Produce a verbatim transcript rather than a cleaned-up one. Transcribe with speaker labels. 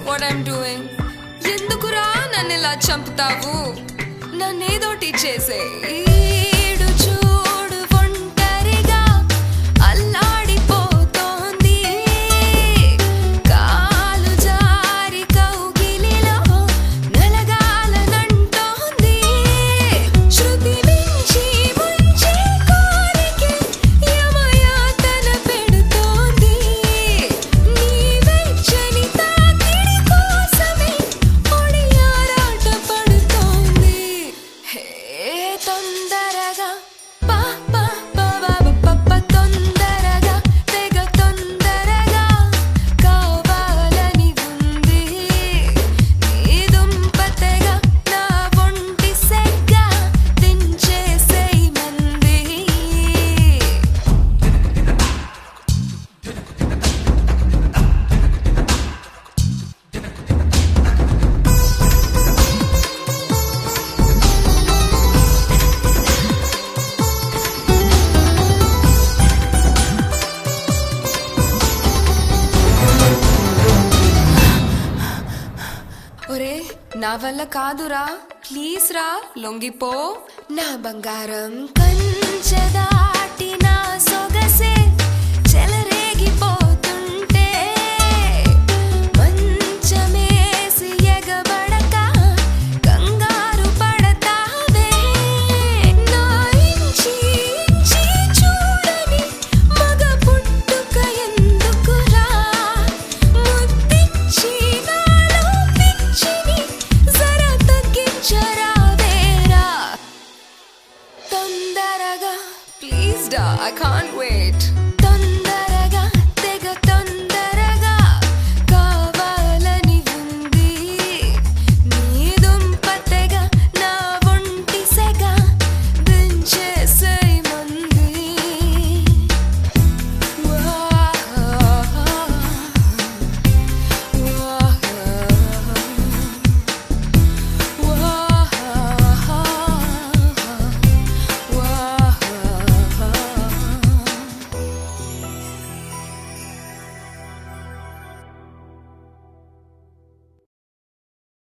Speaker 1: what I'm doing. ఎందుకురా నన్ను ఇలా చంపుతావు? నన్నేదోటి చేసే. ఈడు చూడు ఒంటరిగా అల్లాడిపోతోంది. కాలు జారి కౌగిలిలో నలగాలనంటోంది. శృతి మించి ముంచి కోరికే యమయాతన పెడుతోంది. నీ వెచ్చని తాకిడి కోసమే ఒడియారాట పడుతోంది. హే తొందరగా పా పా పా పా పా తొందరగా తెగ తొందరగా కావాలని ఉంది. నీ దుంప తెగ నా ఒంటి సెగ్గ దించేసేయమంది. ఒరే నా వల్ల కాదురా, ప్లీజ్ రా లొంగిపో. నా బంగారం కంచె దాటి నా సొగ